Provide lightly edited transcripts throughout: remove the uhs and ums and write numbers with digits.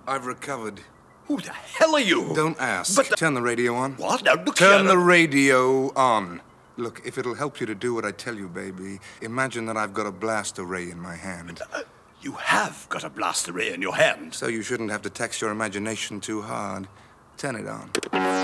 I've recovered. Who the hell are you? Don't ask. But Turn the radio on. What? Now, look Turn here. the radio on. Look, if it'll help you to do what I tell you, baby, imagine that I've got a blast array in my hand. You have got a blast array in your hand. So you shouldn't have to tax your imagination too hard. Turn it on.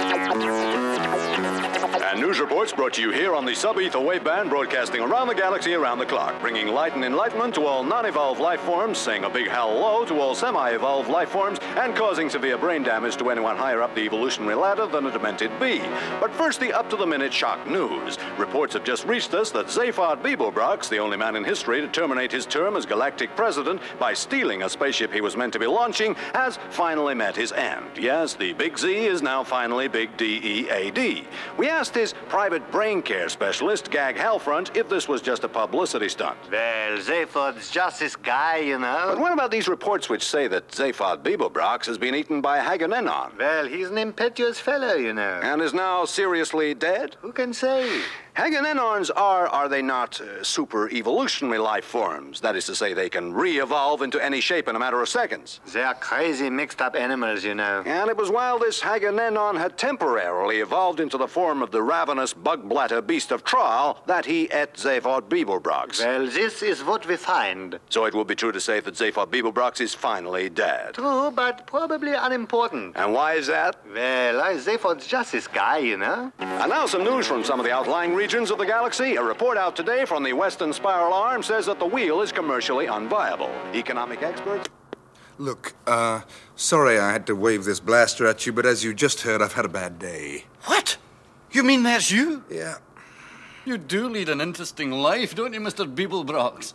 And news reports brought to you here on the sub-ether wave band, broadcasting around the galaxy around the clock, bringing light and enlightenment to all non-evolved life forms, saying a big hello to all semi-evolved life forms, and causing severe brain damage to anyone higher up the evolutionary ladder than a demented bee. But first, the up-to-the-minute shock news. Reports have just reached us that Zaphod Beeblebrox, the only man in history to terminate his term as galactic president by stealing a spaceship he was meant to be launching, has finally met his end. Yes, the Big Z is now finally Big D-E-A-D. We asked his private brain care specialist, Gag Halfront, if this was just a publicity stunt. Well, Zaphod's just this guy, you know. But what about these reports which say that Zaphod Beeblebrox has been eaten by Haganenon Well, he's an impetuous fellow, you know. and is now seriously dead? Who can say? Haganenons are they not super evolutionary life forms? That is to say, they can re-evolve into any shape in a matter of seconds. They're crazy mixed-up animals, you know. And it was while this Haganenon had temporarily evolved into the form of the ravenous bug-blatter beast of Traal that he ate Zaphod Beeblebrox. Well, this is what we find. So it would be true to say that Zaphod Beeblebrox is finally dead. True, but probably unimportant. And why is that? Well, Zaphod's just this guy, you know. And now some news from some of the outlying regions of the galaxy. A report out today from the Western Spiral Arm says that the wheel is commercially unviable. Economic experts... Look, sorry I had to wave this blaster at you, but as you just heard, I've had a bad day. What? You mean that's you? Yeah. You do lead an interesting life, don't you, Mr. Beeblebrox?